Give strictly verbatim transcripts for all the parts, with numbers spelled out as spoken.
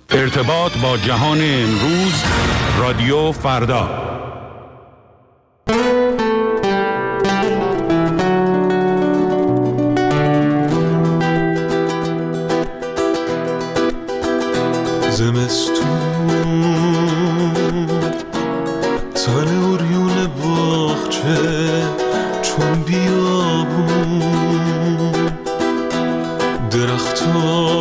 ارتباط با جهان امروز، رادیو فردا. زمستون تن اوریون باغچه چون بیابون، درختا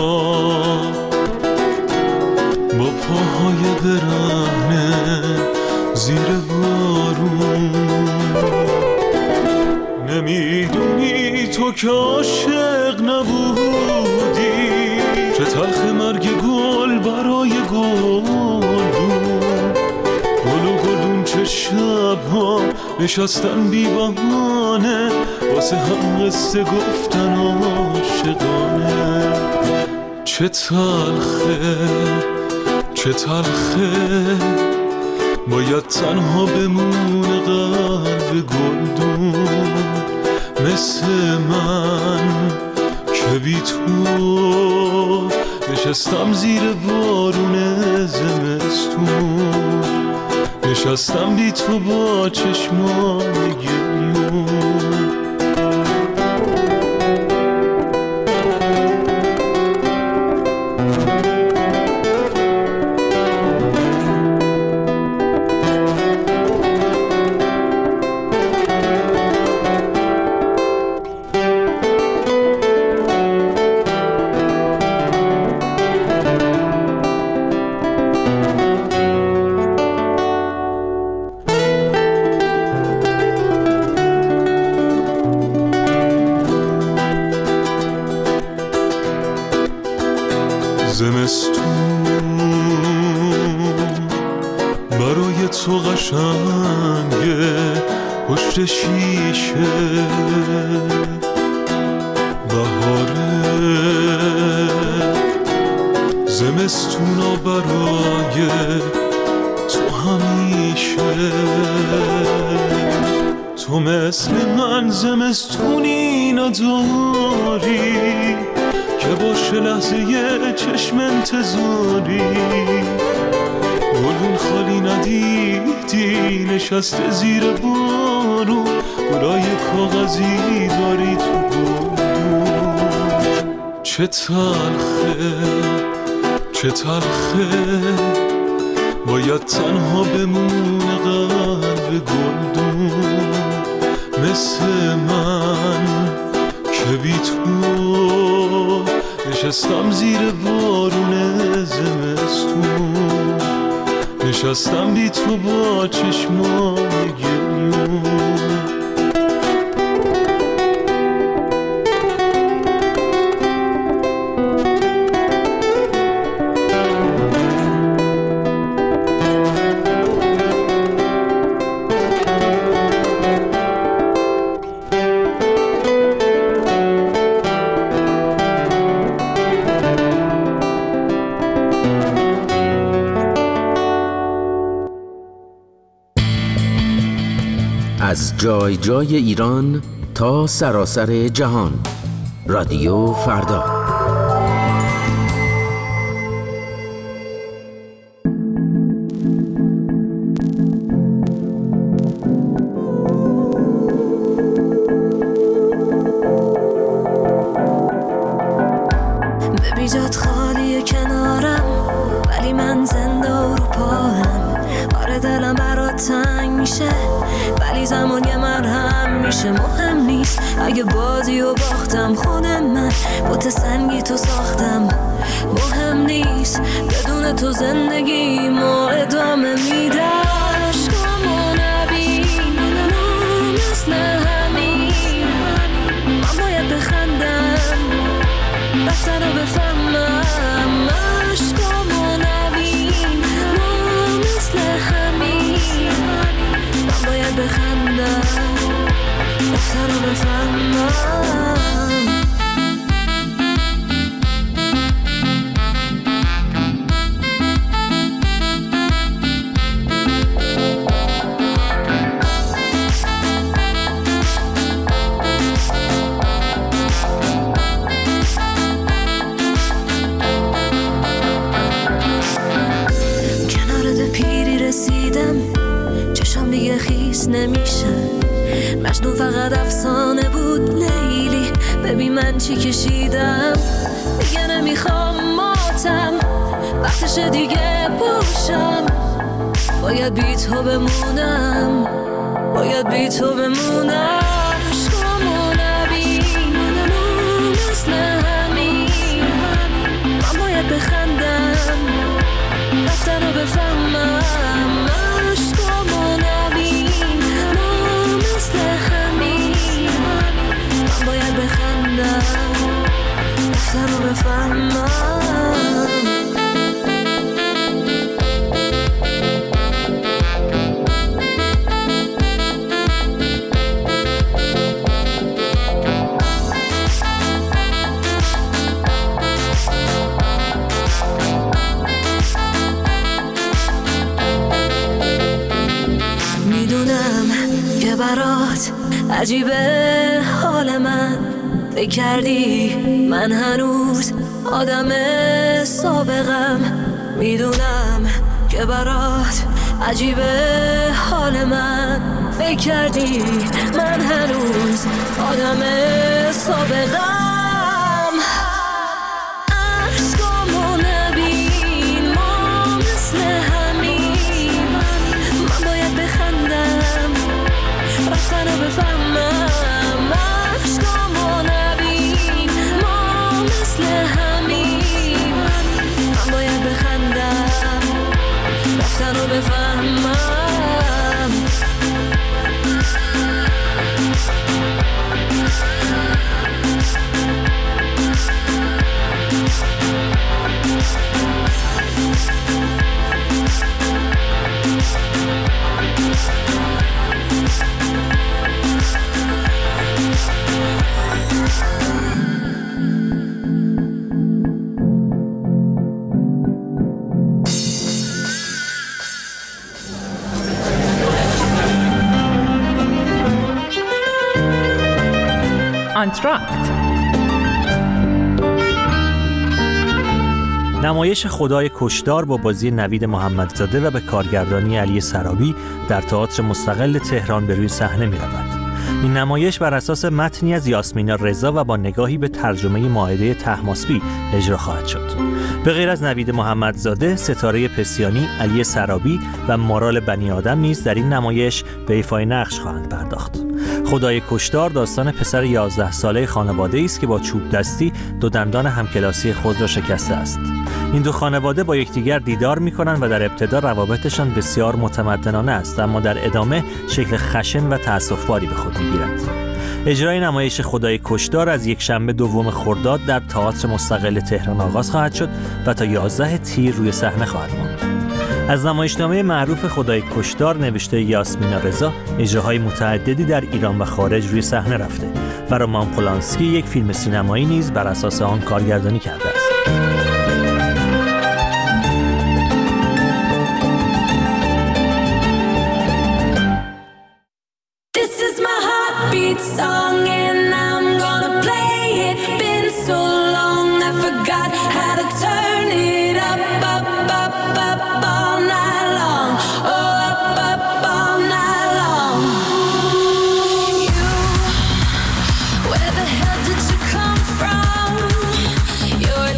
با پاهای برهنه زیر بارون. نمیدونی تو که عاشق نبودی، چه تلخ مرگ گل برای گلدون. گل و گلدون چه شبها نشستن بی بهانه، واسه هم قصه گفتن عاشقانه. چه تلخه چه تلخه باید تنها بمونه قلب گلدون، مثل من که بی تو نشستم زیر بارون زمستون. نشستم بی تو با چشمان گریون. زمستون برای تو قشنگه پشت شیشه، بهاره زمستونا برای تو همیشه. تو مثل من زمستونی نداری که باشه لحظه یه چشم انتظاری. گلون خالی ندیدی نشسته زیر بارون، گلای کاغذی داری تو گلون. چه تلخه چه تلخه باید تنها بمونه قلب گلدون، مثل من که بی تو نشستم زیر بارون زمستون. نشستم بی تو با چشمان گریون. از جای جای ایران تا سراسر جهان، رادیو فردا. ببی جات خالیه کنارم، ولی من زنده و رو پاهم. آره دلم برات تنگ میشه، ولی زمان یه مرهم میشه. مهم نیست اگه بازی و باختم، خودم من بوت سنگی تو ساختم. مهم نیست بدون تو زندگی ما ادامه میدم. عشقامو نبین مثل همین، من باید بخندم بستر رو بفهمم. عشقامو نبین مثل همین، من باید بخندم بستر رو بفهمم. نمیشن. مجنون فقط افسانه بود لیلی، ببین من چی کشیدم. دیگه نمیخوام ماتم، وقتشه دیگه پوشم. باید بی تو بمونم، باید بی تو بمونم. عشقامو نبین مثل همین، من باید بخندم رفتن رو بفهمم. عشقامو نبین مثل همین، من باید بخندم رفتن رو بفهمم. برات عجیبه حال من، فکر کردی من هنوز آدم سابقم. میدونم که برات عجیبه حال من، فکر کردی من هنوز آدم سابقم. عشقامو نبین ما مثل همین، من باید بخندم رفتن رو بفهمم. عشقامو نبین ما مثل همین، من باید بخندم رفتن رو بفهمم. آنتراکت، نمایش خدای کشتار با بازی نوید محمدزاده و به کارگردانی علی سرابی در تئاتر مستقل تهران به روی صحنه می‌رود. این نمایش بر اساس متنی از یاسمینا رضا و با نگاهی به ترجمه مائده طهماسبی اجرا خواهد شد. به غیر از نوید محمدزاده، ستاره پسیانی، علی سرابی و مارال بنی آدم نیز در این نمایش به ایفای نقش خواهند پرداخت. خدای کشتار داستان پسر یازده ساله خانواده‌ای است که با چوب دستی دو دندان همکلاسی خود را شکسته است. این دو خانواده با یکدیگر دیدار می‌کنند و در ابتدا روابطشان بسیار متمدنانه است، اما در ادامه شکل خشن و تأسف‌باری به خود می‌گیرد. اجرای نمایش خدای کشتار از یک شنبه دوم خرداد در تئاتر مستقل تهران آغاز خواهد شد و تا یازده تیر روی صحنه خواهد ماند. از نمایشنامه معروف خدای کشتار نوشته یاسمینا رضا، اجراهای متعددی در ایران و خارج روی صحنه رفته و رومان پولانسکی یک فیلم سینمایی نیز بر اساس آن کارگردانی کرده است. Where the hell did you come from? You're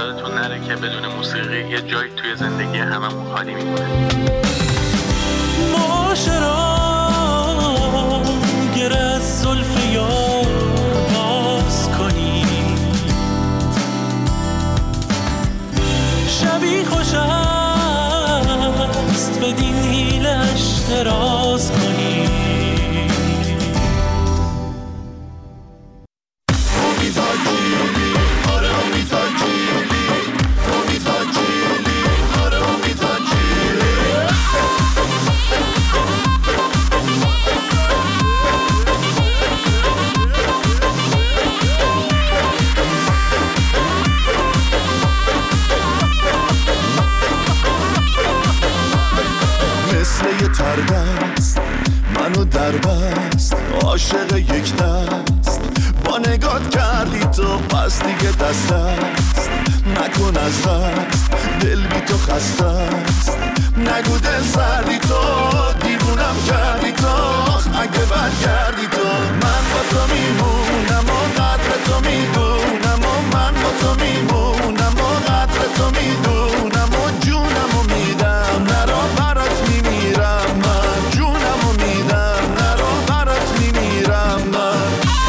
یادتون نره که بدون موسیقی یه جایی توی زندگی هممون خالی میمونه. معاشرا گر از زلف یار باز کنی، شبی خوش است بدین حیلش دراز کنی. تردست منو در بست، عاشق یک دست با نگات کردی تو، پس دیگه دست است نکن از دست، دل بی تو خسته است، نگو دل سردی تو، دیوونم کردی تو، اگه برگردی تو من با تو میمونم و قدر تو میدونم، و من با تو میمونم و قدر تو میدونم، و جونم و میدم نرا برات میمیرم، من جونم و میدم نرا برات میمیرم من.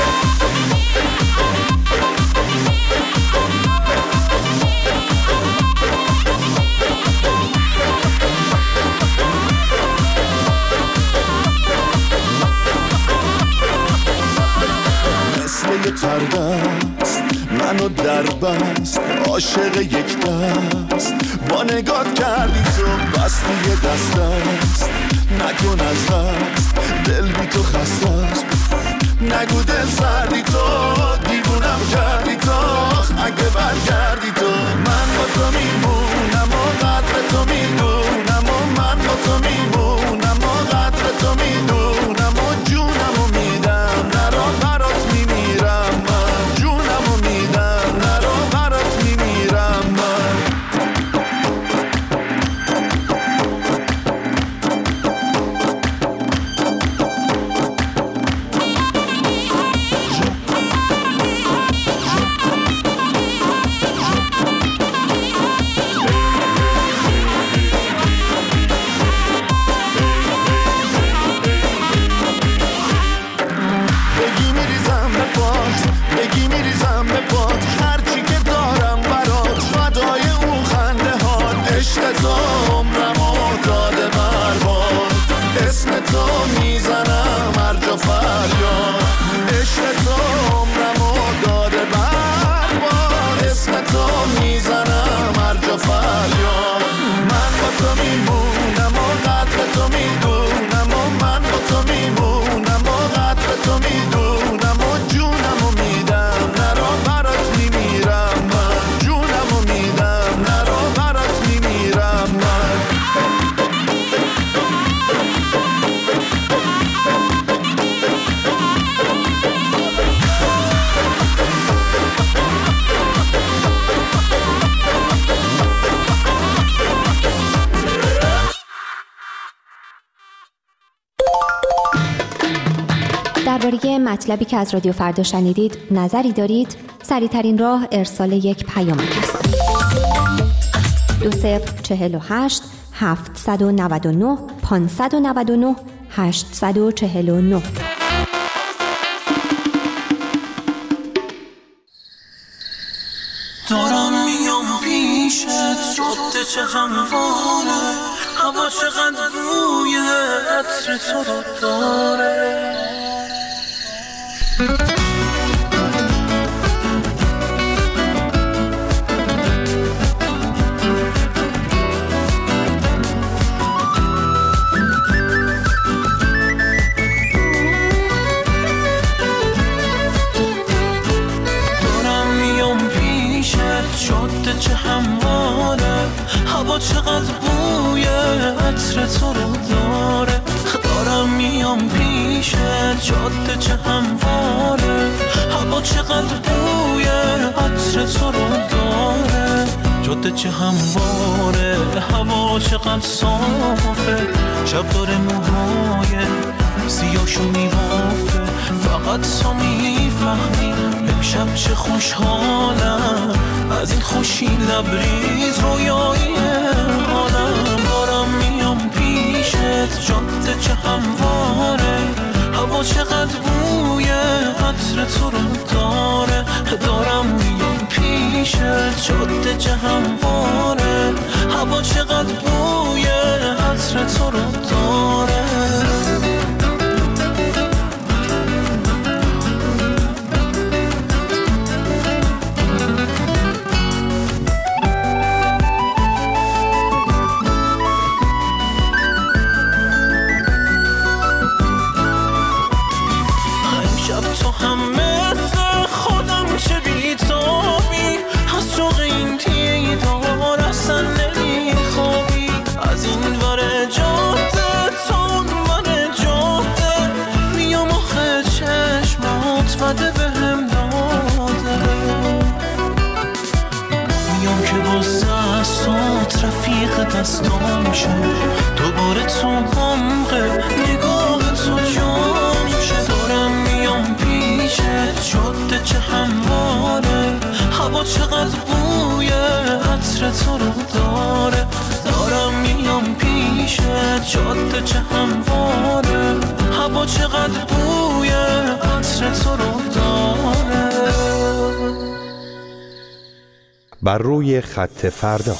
مثل یه تردست منو در بست، عاشق یک دست با نگات کردی تو، بس دیگه دست است نکن از دست، دل بی تو خسته است، نگو دل سردی تو، دیوونم کردی تو، اگه برگردی تو من با تو میمونم و قدر تو میدونم، و من با تو میمونم و قدر تو میدونم، و جونم و میدم نرا برات میمیرم من، جونم و میدم نرا برات میمیرم من. بگی میریزم به پات، بگی میریزم به پات، هرچی که دارم برات، فدای اون خنده هات، عشق تو عمرمو داده برباد، اسم تو میزنم هر جا فریاد، عشق تو عمرمو داده برباد، اسم تو میزنم هر جا فریاد، من با تو میمونم و قدر تو میدونم، و من با تو میمونم و قدر تو میدونم، و جونم و میدم نرا برات میمیرم من، جونم و میدم نرا برات میمیرم من. درباره مطلبی که از رادیو فردا شنیدید نظری دارید؟ سریع‌ترین راه ارسال یک پیامک است. دو صفر چهل و هشت هفتصد و نود و نه پانصد و نود و نه هشتصد و چهل و نه. دارم میام پیشت، جاده چه همواره، هوا چقدر روی عطر تو رو داره. جاده چه همواره، هوا چقدر بوی عطر تو رو داره. دارم میام پیشت، جاده چه همواره، هوا چقدر بوی عطر تو رو داره. جاده چه همواره، هوا چقدر صافه، شب داره موهای سیاهشو میبافه. فقط تو میفهمی امشب چه خوشحالم، از این خوشی لبریز رویایی حالم. دارم میام پیشت، جاده چه همواره، هوا چقدر بوی عطر تو رو داره. دارم میام پیشت، جاده چه همواره، هوا چقدر بوی عطر تو رو داره. دستام شه دوباره تو عمق نگاه تو جام شه. دارم میام پیشت، جاده چه همواره، هوا چقدر بوی عطر تو رو داره. دارم میام پیشت، جاده چه همواره، هوا چقدر بوی عطر تو رو داره. بر روی خط فردا.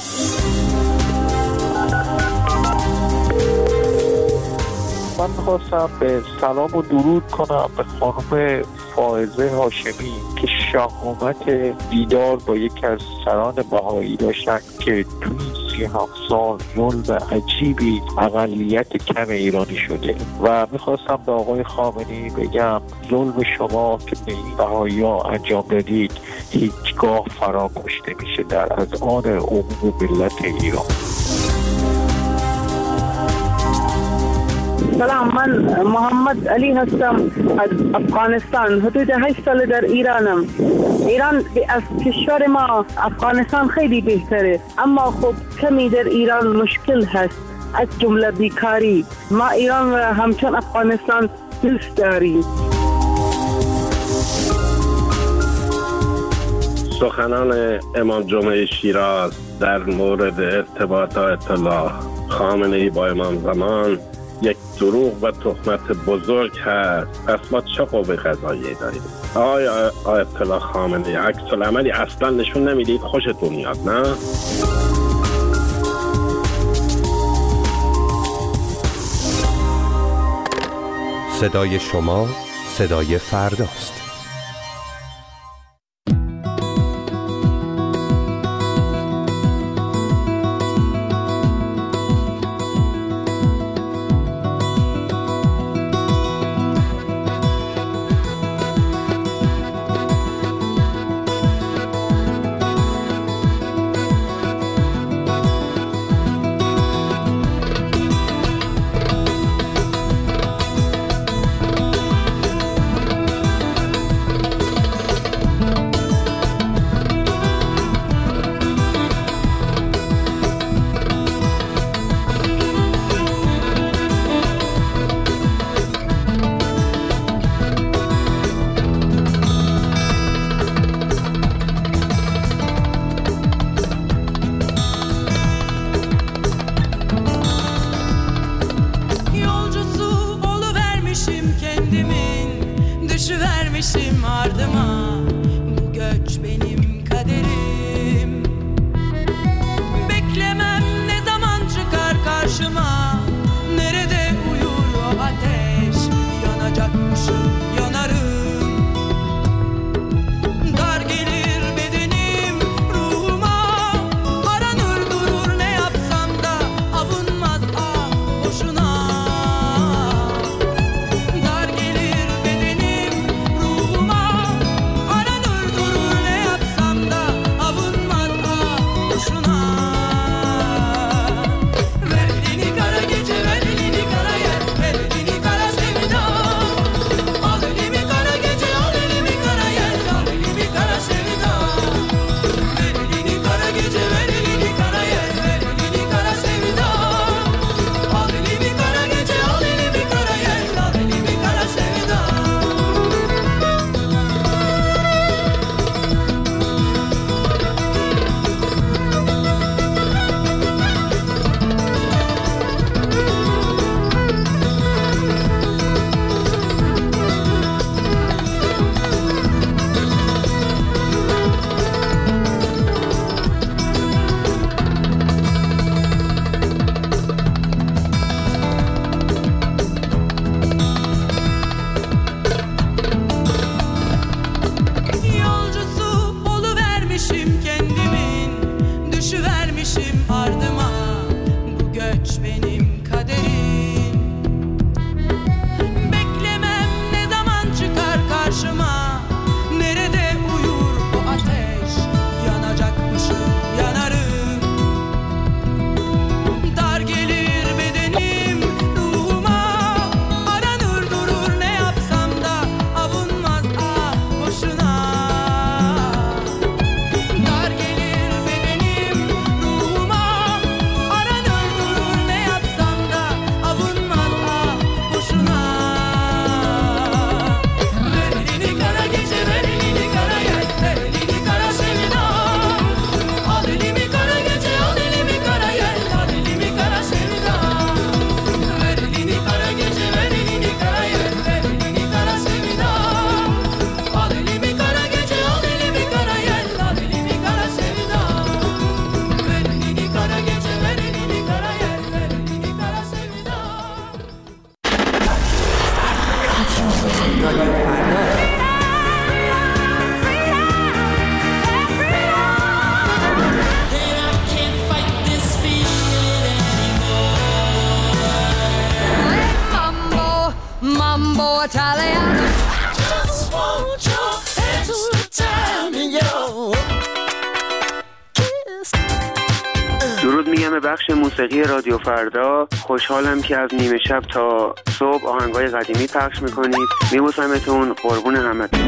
من میخواستم به سلام و درود کنم به خانم فائزه هاشمی که شهامت دیدار با یکی از سران بهایی داشتن که توی سی هفت سال ظلم عجیبی اقلیت کم ایرانی شده. و میخواستم به آقای خامنه‌ای بگم ظلم شما که به این بهایی ها انجام دادید هیچگاه فراموش نمیشه در اذهان عموم ملت ایران. سلام، من محمد علی هستم از افغانستان. حدود هشت سال در ایرانم. ایران از کشور ما افغانستان خیلی بهتره، اما خب کمی در ایران مشکل هست، از جمله بیکاری. ما ایران و همچون افغانستان دوست داریم. سخنان امام جمعه شیراز در مورد ارتباط آیت الله خامنه‌ای با امام زمان یک دروغ و تهمت بزرگ هست. پس ما چه قوه قضاییه داریم؟ آقای آیت الله خامنه‌ای عکس العملی اصلا نشون نمیدید، خوشتون میاد نه؟ صدای شما صدای فرداست. درود میگم به بخش موسیقی رادیو فردا. خوشحالم که از نیمه شب تا صبح آهنگای قدیمی پخش میکنید. میبوسمتون، قربون همتون.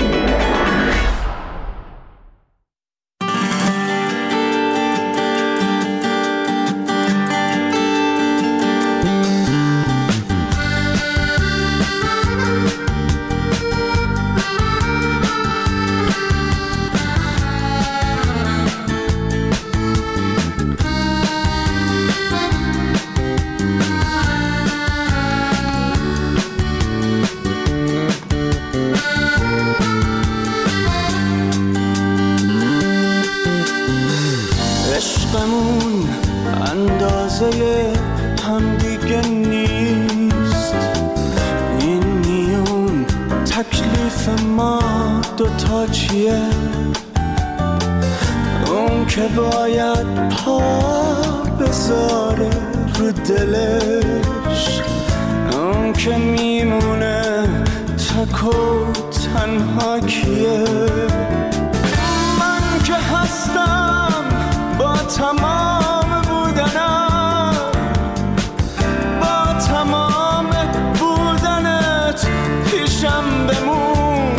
عشقمون اندازه هم دیگه نیست، این میون تکلیف ما دوتا چیه؟ اون که باید پا بذاره رو دلش، اون که میمونه تک و تنها کیه؟ من که هستم با تمام بودنم، با تمام بودنت پیشم بمون.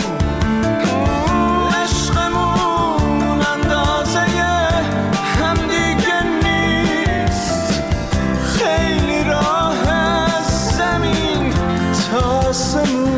عشقمون اندازه هم دیگه نیست، خیلی راه زمین تا آسمون.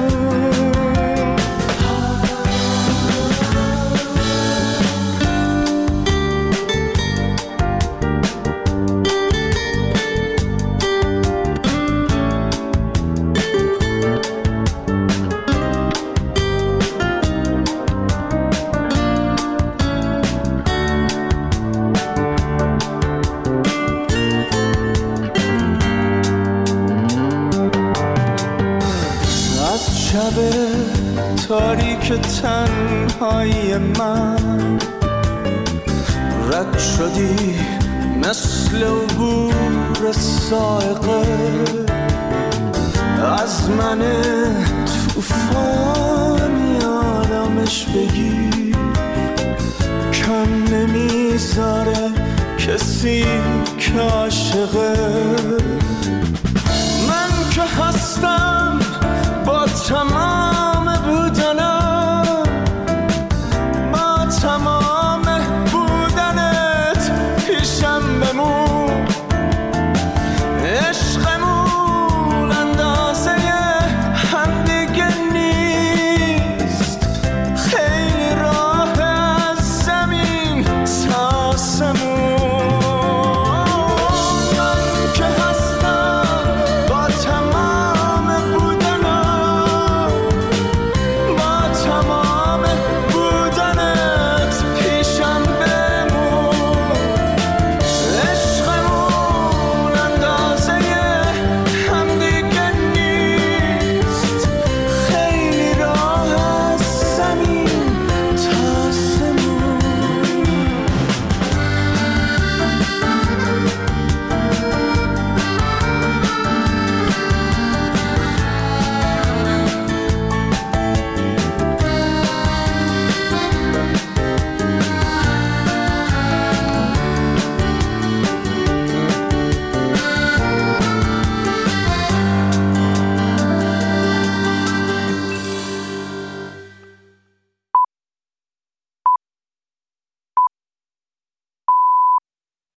شب تاریک تنهایی من رد شدی مثل عبور سائقه از من توفانی آرامش بگیر، کم نمیذاره کسی که عاشقه. من که هستم با تمام